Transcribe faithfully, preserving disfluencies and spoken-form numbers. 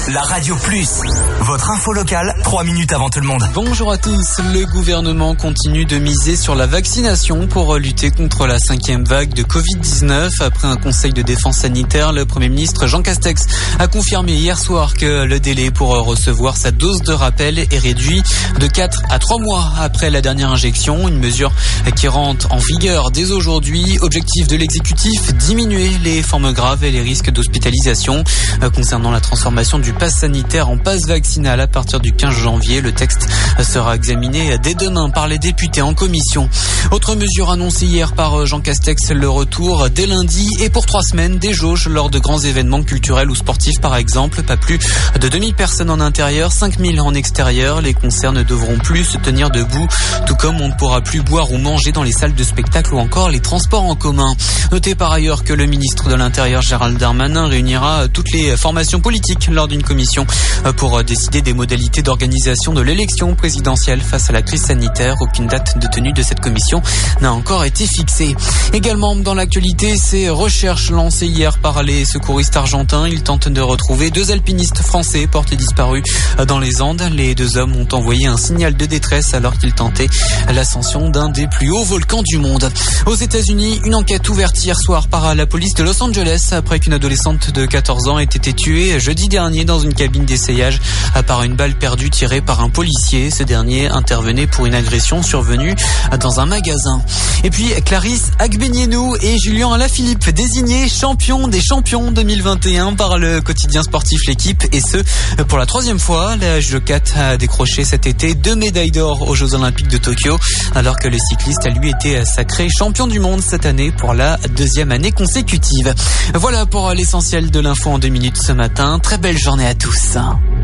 la Radio Plus. Votre info locale, trois minutes avant tout le monde. Bonjour à tous. Le gouvernement continue de miser sur la vaccination pour lutter contre la cinquième vague de covid dix-neuf. Après un conseil de défense sanitaire, le Premier ministre Jean Castex a confirmé hier soir que le délai pour recevoir sa dose de rappel est réduit de quatre à trois mois après la dernière injection. Une mesure qui rentre en vigueur dès aujourd'hui. Objectif de l'exécutif, diminuer les formes graves et les risques d'hospitalisation. Concernant la transformation du pass sanitaire en pass vaccinal à partir du quinze janvier, le texte sera examiné dès demain par les députés en commission. Autre mesure annoncée hier par Jean Castex, le retour dès lundi et pour trois semaines des jauges lors de grands événements culturels ou sportifs par exemple. Pas plus de deux mille personnes en intérieur, cinq mille en extérieur. Les concerts ne devront plus se tenir debout, tout comme on ne pourra plus boire ou manger dans les salles de spectacle ou encore les transports en commun. Notez par ailleurs que le ministre de l'Intérieur Gérald Darmanin réunira toutes les formations politiques lors d'une commission pour décider des modalités d'organisation de l'élection présidentielle face à la crise sanitaire. Aucune date de tenue de cette commission n'a encore été fixée. Également dans l'actualité, ces recherches lancées hier par les secouristes argentins. Ils tentent de retrouver deux alpinistes français portés disparus dans les Andes. Les deux hommes ont envoyé un signal de détresse alors qu'ils tentaient l'ascension d'un des plus hauts volcans du monde. Aux États-Unis, une enquête ouverte hier soir par la police de Los Angeles après qu'une adolescente de quatorze ans ait été tuée jeudi dernier dans une cabine d'essayage par une balle perdue tirée par un policier. Ce dernier intervenait pour une agression survenue dans un magasin. Et puis Clarisse Agbenienou et Julien Alaphilippe désignés champions des champions deux mille vingt et un par le quotidien sportif L'équipe, et ce pour la troisième fois. La judokat a décroché cet été deux médailles d'or aux Jeux Olympiques de Tokyo, alors que le cycliste a lui été sacré champion du monde cette année pour la deuxième année consécutive. Voilà pour l'essentiel de l'info en deux minutes ce matin. Très belle journée à tous.